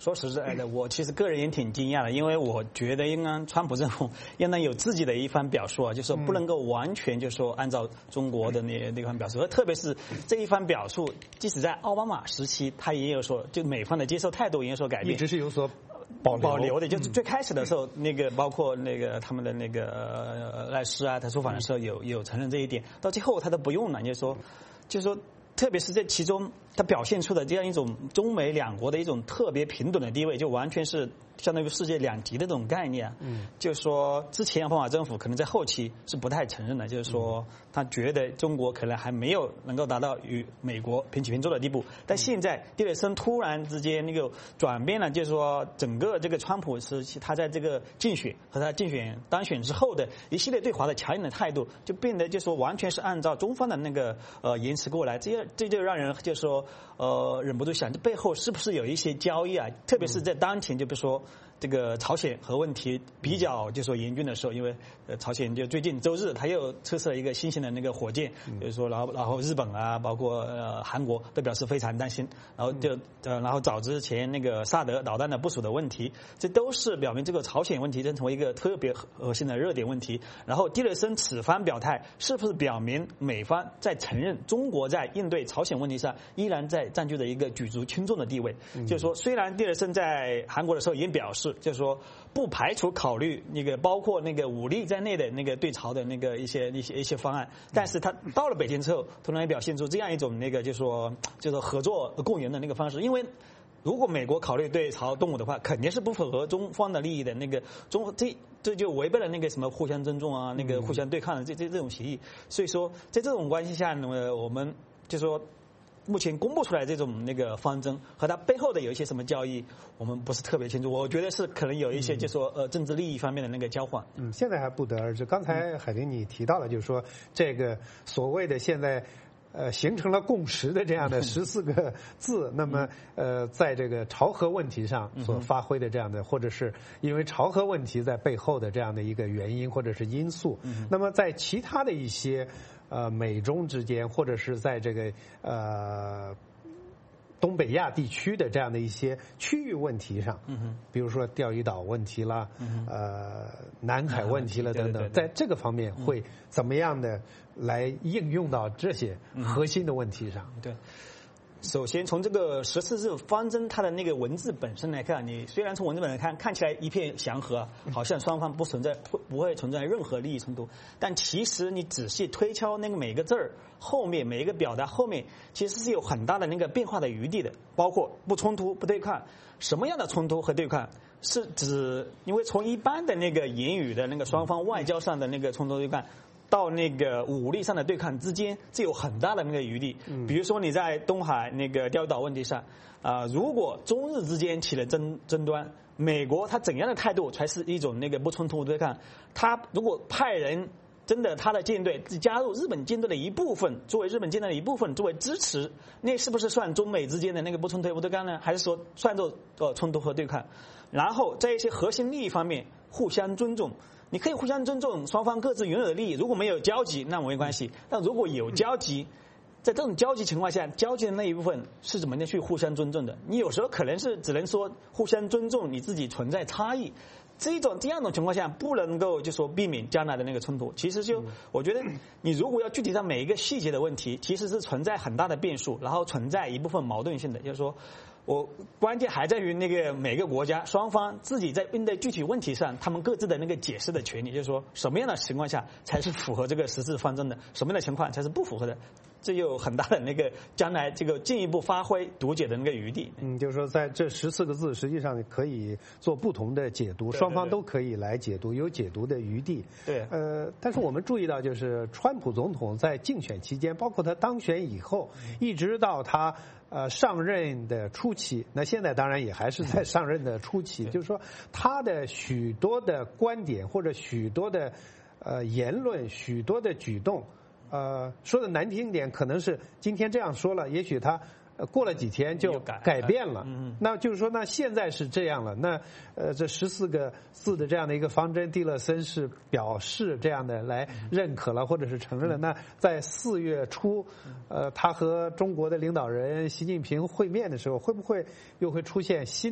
说实在的，我其实个人也挺惊讶的，因为我觉得应该川普政府应当有自己的一番表述啊，就是说不能够完全就是说按照中国的那那番表述，特别是这一番表述，即使在奥巴马时期，他也有所就美方的接受态度也有所改变， 一直是有所保留保留的，就是最开始的时候，那个包括那个他们的那个呃赖斯啊，他出访的时候有有承认这一点，到最后他都不用了，就是说，就是说。特别是在其中，它表现出的这样一种中美两国的一种特别平等的地位，就完全是相当于世界两极的这种概念。嗯，就是说之前奥巴马政府可能在后期是不太承认的，就是说他觉得中国可能还没有能够达到与美国平起平坐的地步。但现在蒂勒森突然之间那个转变了，就是说整个这个川普时期他在这个竞选和他竞选当选之后的一系列对华的强硬的态度，就变得就是说完全是按照中方的那个呃言辞过来，这样。这就让人就说，呃，忍不住想，这背后是不是有一些交易啊？特别是在当前，就比如说这个朝鲜核问题比较就说严峻的时候，因为呃朝鲜就最近周日他又测试了一个新型的那个火箭，比如说然后然后日本啊，包括呃韩国都表示非常担心，然后就呃然后早之前那个萨德导弹的部署的问题，这都是表明这个朝鲜问题正成为一个特别核心的热点问题。然后蒂勒森此番表态，是不是表明美方在承认中国在应对朝鲜问题上依然在占据着一个举足轻重的地位？嗯、就是说，虽然蒂勒森在韩国的时候已经表示，就是说不排除考虑那个包括那个武力在内的那个对朝的那个一些一些一些方案，但是他到了北京之后，突然也表现出这样一种那个就是说就是合作共赢的那个方式，因为。如果美国考虑对朝动武的话，肯定是不符合中方的利益的。那个中这这就违背了那个什么互相尊重啊，那个互相对抗的这这这种协议。所以说，在这种关系下呢，我们就说目前公布出来这种那个方针和它背后的有一些什么交易，我们不是特别清楚。我觉得是可能有一些就说呃政治利益方面的那个交换。 嗯，现在还不得而知。刚才海林你提到了，就是说这个所谓的现在。呃，形成了共识的这样的十四个字，那么呃，在这个朝核问题上所发挥的这样的，或者是因为朝核问题在背后的这样的一个原因或者是因素，那么在其他的一些呃美中之间，或者是在这个呃。东北亚地区的这样的一些区域问题上，嗯、比如说钓鱼岛问题啦，嗯、呃，南海问题了等等，在这个方面会怎么样的来应用到这些核心的问题上？ 嗯、对。首先，从这个十四字方针它的那个文字本身来看，你虽然从文字本身看看起来一片祥和，好像双方不存在不不会存在任何利益冲突，但其实你仔细推敲那个每个字儿后面每一个表达后面，其实是有很大的那个变化的余地的，包括不冲突、不对抗，什么样的冲突和对抗？是指因为从一般的那个言语的那个双方外交上的那个冲突对抗。到那个武力上的对抗之间，是有很大的那个余地。比如说你在东海那个钓鱼岛问题上，啊、呃，如果中日之间起了争争端，美国他怎样的态度才是一种那个不冲突对抗？他如果派人真的他的舰队加入日本舰队的一部分，作为日本舰队的一部分，作为支持，那是不是算中美之间的那个不冲突不对抗呢？还是说算作呃冲突和对抗？然后在一些核心利益方面互相尊重。你可以互相尊重双方各自拥有的利益，如果没有交集，那没关系。但如果有交集，在这种交集情况下，交集的那一部分是怎么样去互相尊重的？你有时候可能是只能说互相尊重，你自己存在差异。这种这样的情况下，不能够就说避免将来的那个冲突。其实就我觉得，你如果要具体到每一个细节的问题，其实是存在很大的变数，然后存在一部分矛盾性的，就是说。我关键还在于那个每个国家双方自己在应对具体问题上，他们各自的那个解释的权利，就是说什么样的情况下才是符合这个十四方针的，什么样的情况才是不符合的，这有很大的那个将来这个进一步发挥读解的那个余地。 嗯，就是说在这十四个字实际上可以做不同的解读，双方都可以来解读，有解读的余地。 对。 呃，但是我们注意到，就是川普总统在竞选期间，包括他当选以后，一直到他。呃，上任的初期，那现在当然也还是在上任的初期，就是说他的许多的观点或者许多的呃言论、许多的举动，呃，说的难听一点，可能是今天这样说了，也许他。过了几天就改变了，嗯、那就是说，那现在是这样了。那呃，这十四个字的这样的一个方针，蒂勒森是表示这样的来认可了，或者是承认了。那在四月初，呃，他和中国的领导人习近平会面的时候，会不会又会出现新的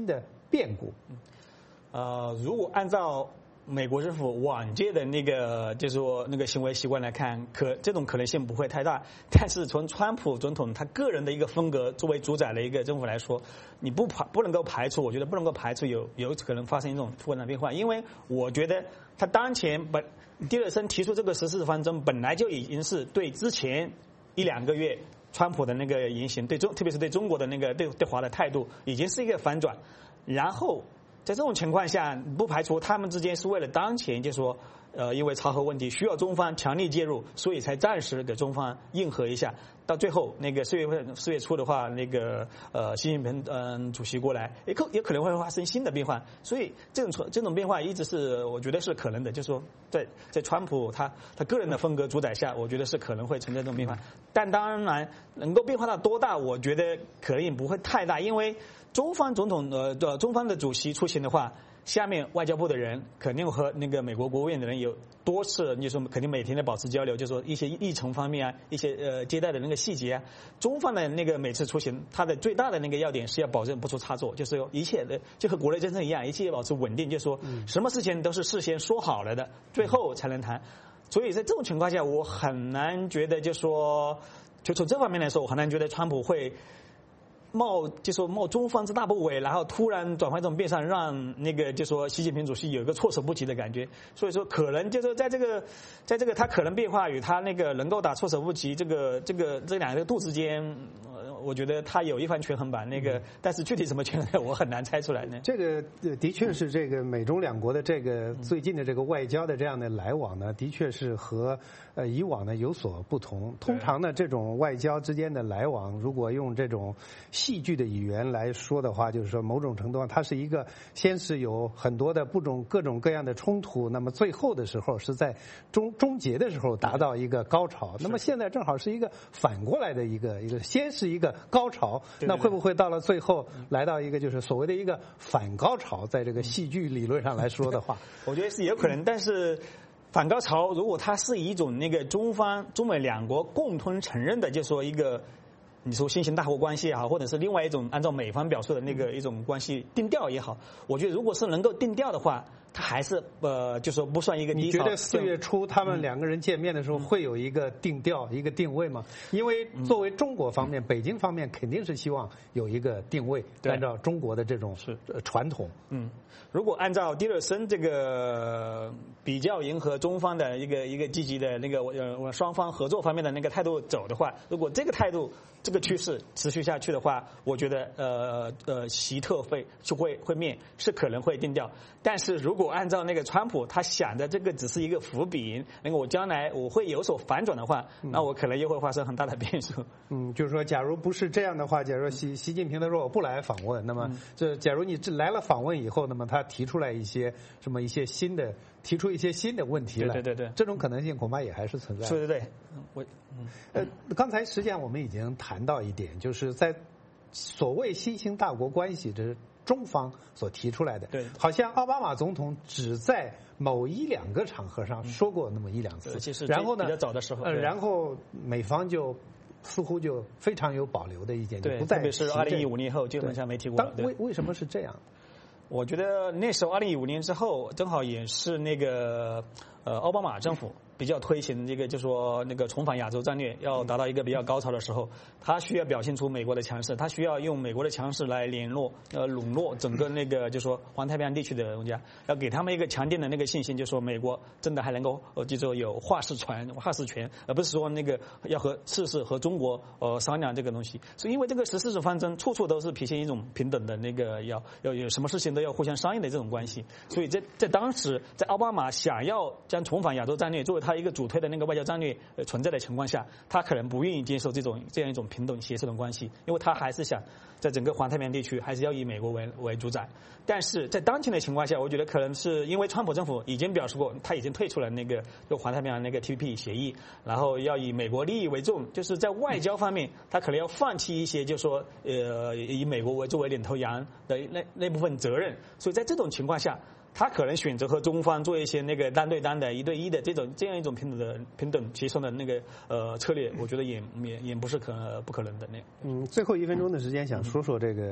变故。 呃，如果按照美国政府往届的那个就是说那个行为习惯来看，可这种可能性不会太大。但是从川普总统他个人的一个风格作为主宰的一个政府来说，你不排不能够排除，我觉得不能够排除有有可能发生一种突然的变化，因为我觉得他当前本蒂勒森提出这个十四方针本来就已经是对之前一两个月川普的那个言行对中特别是对中国的那个对对华的态度已经是一个反转，然后。在这种情况下，不排除他们之间是为了当前就说，呃，因为朝核问题需要中方强力介入，所以才暂时给中方应和一下。到最后那个四月份四月初的话，那个呃习近平嗯、呃、主席过来，也可也可能会发生新的变化。所以这种这种变化一直是我觉得是可能的，就是说在在川普他他个人的风格主宰下，我觉得是可能会存在这种变化。但当然能够变化到多大，我觉得可能也不会太大，因为。中方总统呃的中方的主席出行的话，下面外交部的人肯定和那个美国国务院的人有多次，你说肯定每天的保持交流，就说一些议程方面啊，一些呃接待的那个细节啊。中方的那个每次出行，它的最大的那个要点是要保证不出差错，就是一切的就和国内政策一样，一切保持稳定，就是说什么事情都是事先说好了的，最后才能谈。所以在这种情况下，我很难觉得就说，就从这方面来说，我很难觉得川普会。冒就说冒中方之大不韪，然后突然转换这种变相，让那个就说习近平主席有一个措手不及的感觉。所以说，可能就是在这个，在这个他可能变化与他那个能够打措手不及这个这个这两个度之间，我觉得他有一番权衡吧。那个，但是具体什么权衡，我很难猜出来呢。 这个的确是这个美中两国的这个最近的这个外交的这样的来往呢，的确是和呃以往呢有所不同。通常呢，这种外交之间的来往，如果用这种戏剧的语言来说的话，就是说某种程度上，它是一个先是有很多的不种各种各样的冲突，那么最后的时候是在终终结的时候达到一个高潮。那么现在正好是一个反过来的一个一个，先是一个高潮，那会不会到了最后来到一个就是所谓的一个反高潮？在这个戏剧理论上来说的话， 我觉得是有可能，但是。反高潮，如果它是一种那个中方、中美两国共同承认的，就说一个，你说新型大国关系也好，或者是另外一种按照美方表述的那个一种关系定调也好，我觉得如果是能够定调的话，它还是呃，就说不算一个低潮。 你觉得四月初他们两个人见面的时候会有一个定调、嗯、一个定位吗？因为作为中国方面、嗯、北京方面肯定是希望有一个定位，按照中国的这种是传统。 嗯，如果按照蒂勒森这个比较迎合中方的一个一个积极的那个呃双方合作方面的那个态度走的话，如果这个态度这个趋势持续下去的话，我觉得呃呃习特会就会会面是可能会定调。但是如果按照那个川普他想的这个只是一个伏笔，那个我将来我会有所反转的话，那我可能又会发生很大的变数。 嗯，就是说，假如不是这样的话，假如习习近平他说我不来访问，那么这假如你来了访问以后，那么他提出来一些什么一些新的，提出一些新的问题来， 对对对对， 这种可能性恐怕也还是存在的。 对对对，我嗯呃，刚才实际上我们已经谈到一点，就是在所谓新型大国关系，这是中方所提出来的。 对， 好像奥巴马总统只在某一两个场合上说过那么一两次， 嗯、 然后呢， 比较早的时候， 呃，然后美方就似乎就非常有保留的意见，就不再特别是二零一五年以后，基本上没提过。 当为为什么是这样？ 我觉得那时候二零一五年之后，正好也是那个呃奥巴马政府比较推行这个，就说那个重返亚洲战略要达到一个比较高潮的时候，他需要表现出美国的强势，他需要用美国的强势来联络呃笼络整个那个就说环太平洋地区的国家，要给他们一个强定的那个信心，就说美国真的还能够呃就说有话事权话事权，而不是说那个要和试试和中国呃商量这个东西。是因为这个十四种方针处处都是体现一种平等的那个要要有什么事情都要互相商议的这种关系，所以在在当时在奥巴马想要将重返亚洲战略作为他一个主推的那个外交战略存在的情况下，他可能不愿意接受这种这样一种平等协调的关系，因为他还是想在整个环太平洋地区还是要以美国为为主宰。但是在当前的情况下，我觉得可能是因为川普政府已经表示过，他已经退出了那个就环太平洋那个 T P P 协议，然后要以美国利益为重，就是在外交方面，他可能要放弃一些，就说呃以美国为作为领头羊的那那部分责任。所以在这种情况下，他可能选择和中方做一些那个单对单的、一对一的这种这样一种平等的、平等协商的那个呃策略，我觉得也也也不是可不可能的那。 嗯，最后一分钟的时间，想说说这个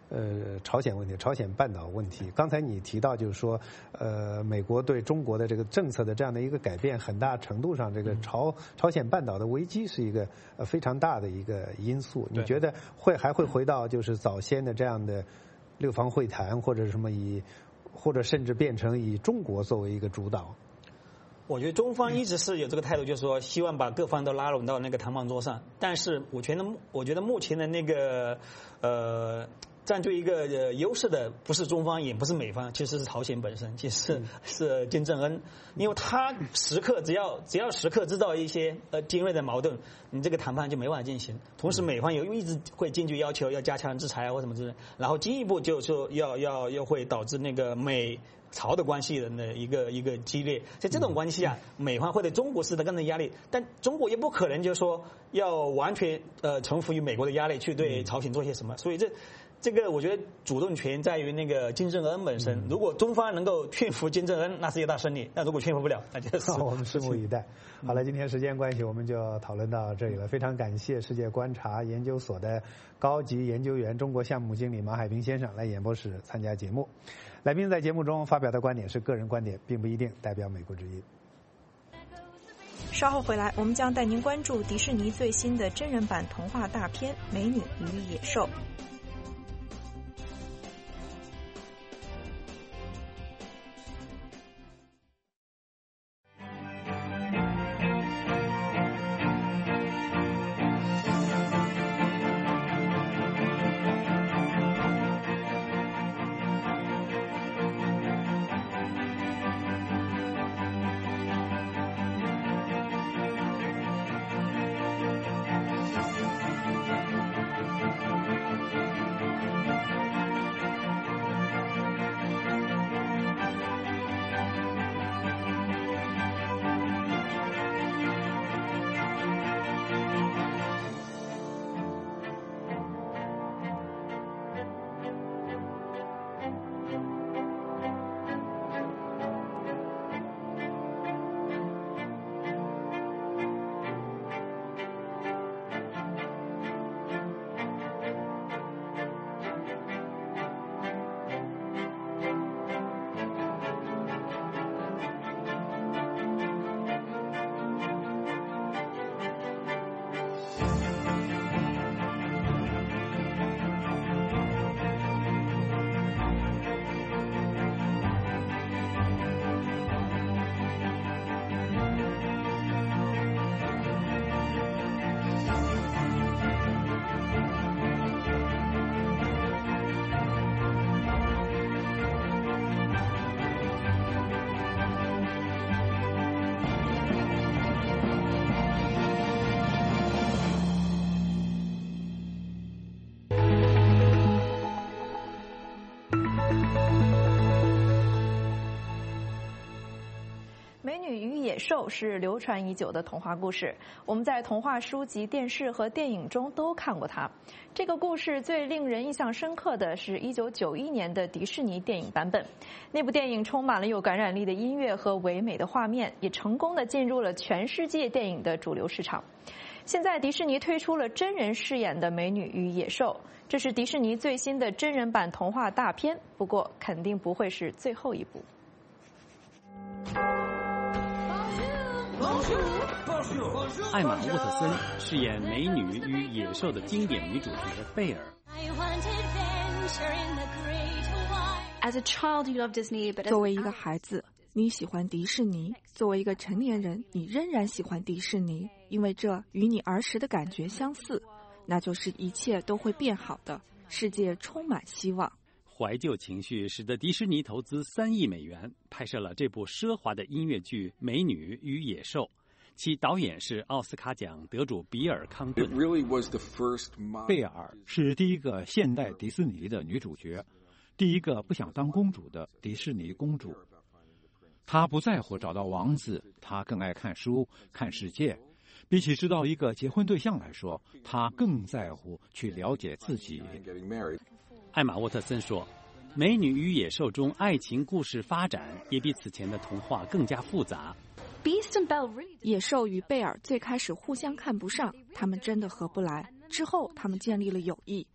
呃，朝鲜问题、朝鲜半岛问题。刚才你提到，就是说，呃，美国对中国的这个政策的这样的一个改变，很大程度上，这个朝朝鲜半岛的危机是一个呃非常大的一个因素。你觉得会还会回到就是早先的这样的六方会谈，或者什么以，或者甚至变成以中国作为一个主导？ 我觉得中方一直是有这个态度，就是说希望把各方都拉拢到那个谈判桌上。但是我觉得，我觉得目前的那个呃。占据一个呃优势的不是中方，也不是美方，其实是朝鲜本身，其实是金正恩，因为他时刻只要只要时刻制造一些呃尖锐的矛盾，你这个谈判就没法进行。同时，美方也一直会坚决要求要加强制裁啊或什么之类，然后进一步就说要要要会导致那个美朝的关系的那一个一个激烈。在这种关系下，美方会对中国施加更大的压力，但中国也不可能就说要完全呃臣服于美国的压力去对朝鲜做些什么，所以这。这个我觉得主动权在于那个金正恩本身。如果中方能够劝服金正恩，那是一大胜利；那如果劝服不了，那就是。 我们拭目以待。好了，今天时间关系，我们就讨论到这里了。非常感谢世界观察研究所的高级研究员、中国项目经理马海平先生来演播室参加节目。来宾在节目中发表的观点是个人观点，并不一定代表美国之音。 稍后回来，我们将带您关注迪士尼最新的真人版童话大片《美女与野兽》。野兽是流传已久的童话故事，我们在童话书籍、电视和电影中都看过它。这个故事最令人印象深刻的是一九九一年的迪士尼电影版本。那部电影充满了有感染力的音乐和唯美的画面，也成功地进入了全世界电影的主流市场。现在迪士尼推出了真人饰演的《美女与野兽》，这是迪士尼最新的真人版童话大片，不过肯定不会是最后一部。 艾玛·沃特森饰演《美女与野兽》的经典女主角贝尔。 作为一个孩子，你喜欢迪士尼；作为一个成年人，你仍然喜欢迪士尼，因为这与你儿时的感觉相似，那就是一切都会变好的，世界充满希望。 怀旧情绪使得迪士尼投资三亿美元拍摄了这部奢华的音乐剧《美女与野兽》，其导演是奥斯卡奖得主比尔·康顿。 贝尔是第一个现代迪士尼的女主角，第一个不想当公主的迪士尼公主。她不在乎找到王子，她更爱看书、看世界。比起知道一个结婚对象来说，她更在乎去了解自己。 艾玛·沃特森说，《美女与野兽》中爱情故事发展也比此前的童话更加复杂。 野兽与贝尔最开始互相看不上，他们真的合不来。之后他们建立了友谊，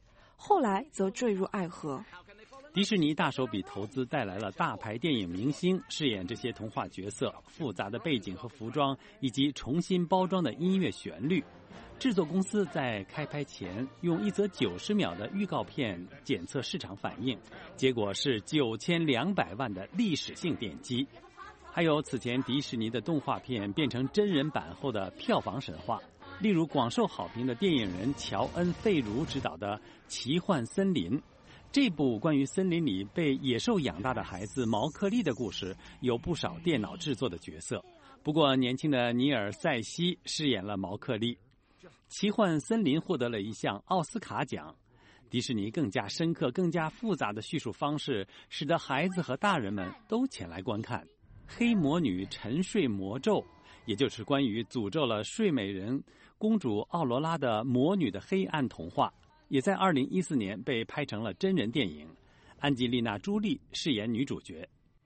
后来则坠入爱河。 迪士尼大手笔投资带来了大牌电影明星饰演这些童话角色，复杂的背景和服装，以及重新包装的音乐旋律。制作公司在开拍前用一则九十秒的预告片检测市场反应，结果是九千两百万的历史性点击。还有此前迪士尼的动画片变成真人版后的票房神话，例如广受好评的电影人乔恩·费如执导的《奇幻森林》。这部关于森林里被野兽养大的孩子毛克利的故事，有不少电脑制作的角色。不过，年轻的尼尔·塞西饰演了毛克利。奇幻森林获得了一项奥斯卡奖。迪士尼更加深刻、更加复杂的叙述方式，使得孩子和大人们都前来观看。黑魔女沉睡魔咒，也就是关于诅咒了睡美人公主奥罗拉的魔女的黑暗童话，也在二零一四年被拍成了真人电影。安吉丽娜·朱莉饰演女主角。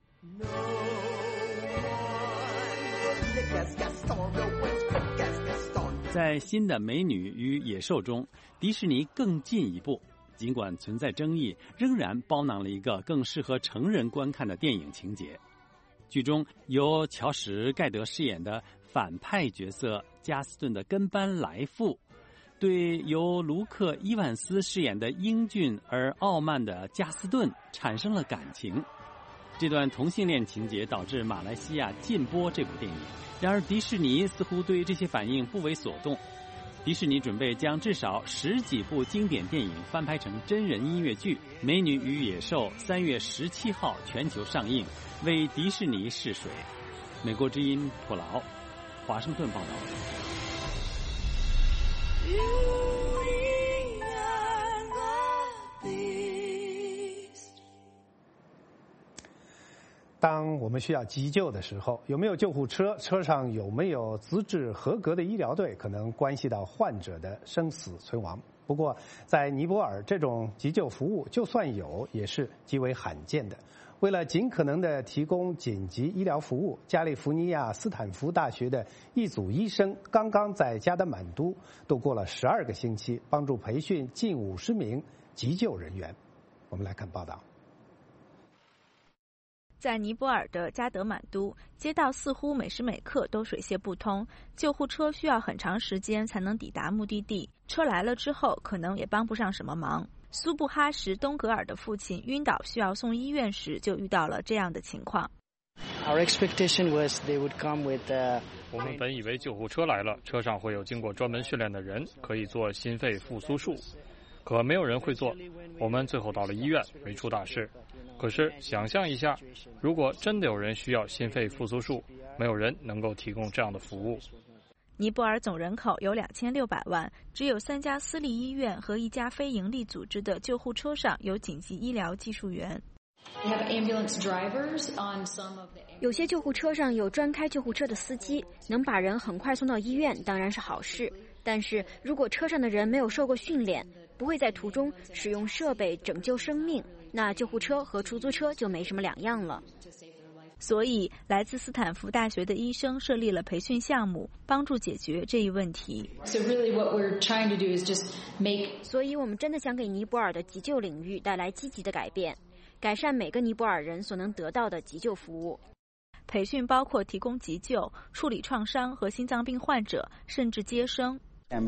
在新的《美女与野兽》中，迪士尼更进一步，尽管存在争议，仍然包囊了一个更适合成人观看的电影情节。剧中由乔什·盖德饰演的反派角色加斯顿的跟班来父，对由卢克·伊万斯饰演的英俊而傲慢的加斯顿产生了感情。这段同性恋情节导致马来西亚禁播这部电影，然而迪士尼似乎对这些反应不为所动。迪士尼准备将至少十几部经典电影翻拍成真人音乐剧，《美女与野兽》三月十七号全球上映，为迪士尼试水。美国之音普劳，华盛顿报道。 当我们需要急救的时候，有没有救护车，车上有没有资质合格的医疗队，可能关系到患者的生死存亡。不过在尼泊尔，这种急救服务就算有，也是极为罕见的。为了尽可能的提供紧急医疗服务，加利福尼亚斯坦福大学的一组医生刚刚在加德满都度过了十二个星期，帮助培训近五十名急救人员。我们来看报道。 在尼泊尔的加德满都，街道似乎每时每刻都水泄不通，救护车需要很长时间才能抵达目的地，车来了之后可能也帮不上什么忙。苏布哈什·东格尔的父亲晕倒需要送医院时，就遇到了这样的情况。 Our expectation was they would come with, uh, 我们本以为救护车来了，车上会有经过专门训练的人，可以做心肺复苏术，可没有人会做。我们最后到了医院，没出大事。可是想象一下，如果真的有人需要心肺复苏术，没有人能够提供这样的服务。 尼泊尔总人口有两千六百万，只有三家私立医院和一家非营利组织的救护车上有紧急医疗技术员。 有些救护车上有专开救护车的司机，能把人很快送到医院，当然是好事。但是如果车上的人没有受过训练，不会在途中使用设备拯救生命，那救护车和出租车就没什么两样了。 所以，来自斯坦福大学的医生设立了培训项目，帮助解决这一问题。 So really what we're trying to do is just make... 所以我们真的想给尼泊尔的急救领域带来积极的改变，改善每个尼泊尔人所能得到的急救服务。 培训包括提供急救、处理创伤和心脏病患者，甚至接生。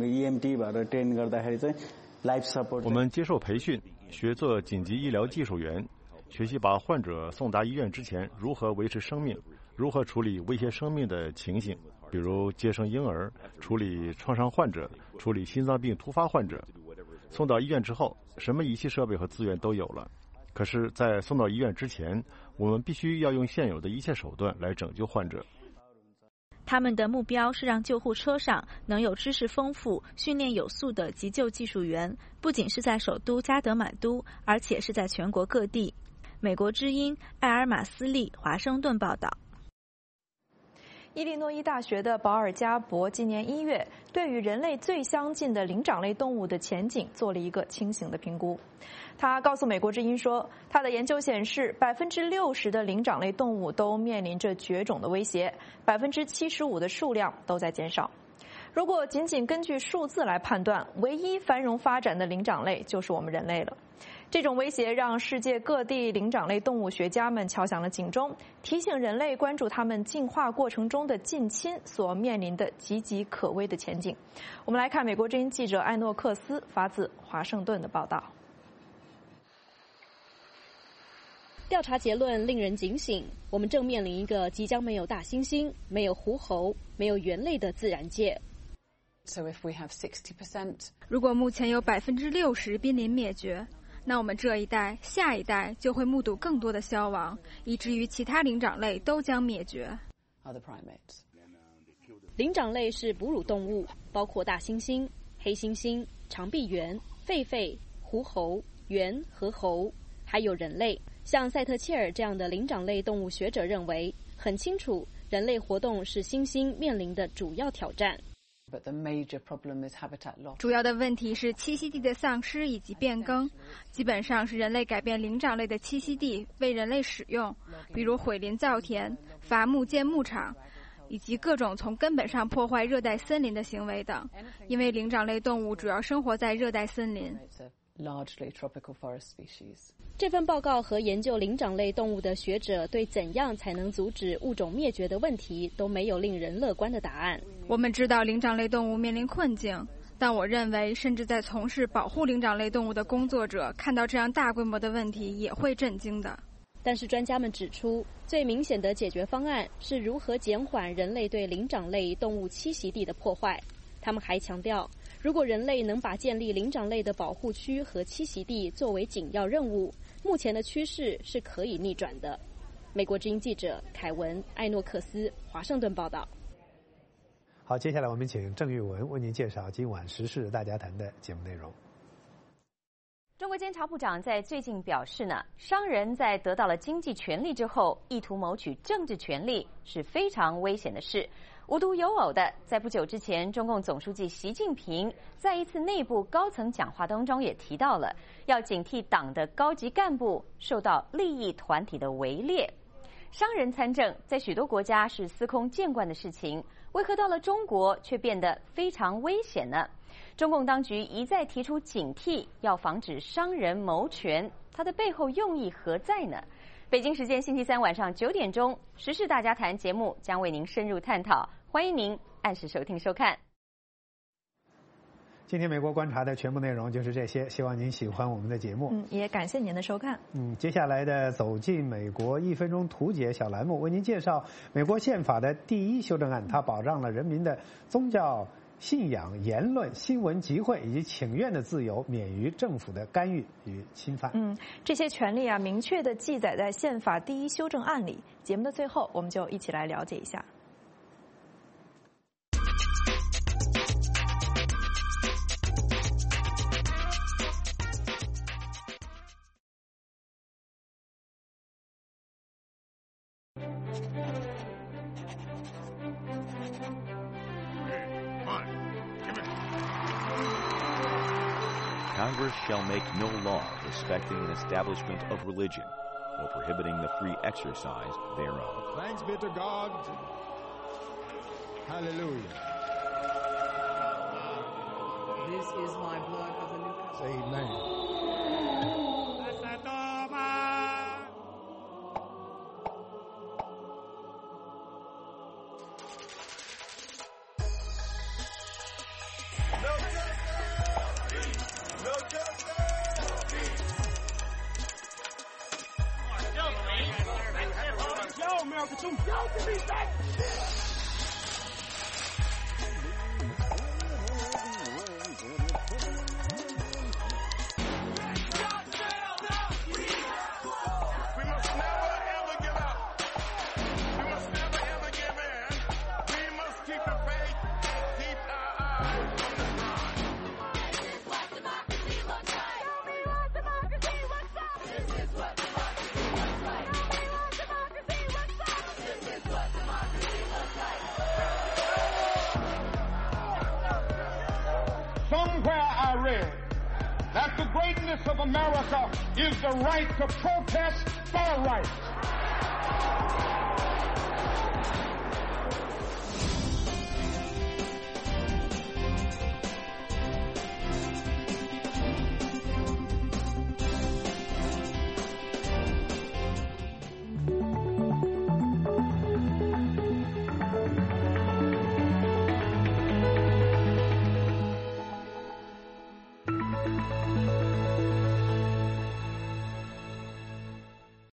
我们接受培训，学做紧急医疗技术员，学习把患者送达医院之前如何维持生命，如何处理威胁生命的情形，比如接生婴儿、处理创伤患者、处理心脏病突发患者。送到医院之后，什么仪器设备和资源都有了。可是在送到医院之前，我们必须要用现有的一切手段来拯救患者。 他们的目标是让救护车上能有知识丰富、训练有素的急救技术员，不仅是在首都加德满都，而且是在全国各地。美国之音艾尔马斯利华盛顿报道。伊利诺伊大学的保尔加伯今年一月对于人类最相近的灵长类动物的前景做了一个轻型的评估。他告诉美国之音说，他的研究显示，百分之六十的灵长类动物都面临着绝种的威胁，百分之七十五的数量都在减少。 如果仅仅根据数字来判断，唯一繁荣发展的灵长类就是我们人类了。这种威胁让世界各地灵长类动物学家们敲响了警钟，提醒人类关注它们进化过程中的近亲所面临的岌岌可危的前景。我们来看美国之音记者艾诺克斯发自华盛顿的报道。 调查结论令人警醒，我们正面临一个即将没有大猩猩、没有狐猴、没有猿类的自然界。 So if we have sixty percent， 如果目前有百分之六十濒临灭绝，那我们这一代、下一代就会目睹更多的消亡，以至于其他灵长类都将灭绝。 灵长类是哺乳动物，包括大猩猩、黑猩猩、长臂猿、狒狒、狐猴、猿和猴，还有人类。像塞特切尔这样的灵长类动物学者认为，很清楚，人类活动是猩猩面临的主要挑战。 主要的问题是栖息地的丧失以及变更，基本上是人类改变灵长类的栖息地为人类使用，比如毁林造田、伐木建牧场，以及各种从根本上破坏热带森林的行为等。因为灵长类动物主要生活在热带森林。 这份报告和研究灵长类动物的学者对怎样才能阻止物种灭绝的问题都没有令人乐观的答案。 我们知道灵长类动物面临困境，但我认为甚至在从事保护灵长类动物的工作者看到这样大规模的问题也会震惊的。 但是专家们指出，最明显的解决方案是如何减缓人类对灵长类动物栖息地的破坏。他们还强调，如果人类能把建立灵长类的保护区和栖息地作为紧要任务，目前的趋势是可以逆转的。美国之音记者凯文·艾诺克斯，华盛顿报道。 好，接下来我们请郑玉文为您介绍今晚时事大家谈的节目内容。 中国监察部长在最近表示呢，商人在得到了经济权利之后，意图谋取政治权利是非常危险的事。无独有偶的，在不久之前，中共总书记习近平在一次内部高层讲话当中也提到了，要警惕党的高级干部受到利益团体的围猎。商人参政在许多国家是司空见惯的事情，为何到了中国却变得非常危险呢？中共当局一再提出警惕，要防止商人谋权，它的背后用意何在呢？北京时间星期三晚上九点钟，时事大家谈节目将为您深入探讨，欢迎您按时收听收看。 今天美国观察的全部内容就是这些，希望您喜欢我们的节目。 嗯，也感谢您的收看。 嗯，接下来的走进美国一分钟图解小栏目，为您介绍美国宪法的第一修正案，它保障了人民的宗教信仰、言论、新闻集会以及请愿的自由，免于政府的干预与侵犯。 嗯，这些权利啊，明确的记载在宪法第一修正案里。节目的最后，我们就一起来了解一下。 Congress shall make no law respecting an establishment of religion or prohibiting the free exercise thereof. Thanks be to God. Hallelujah. This is my blood of the new covenant. Amen. Somewhere I read that the greatness of America is the right to protest for rights.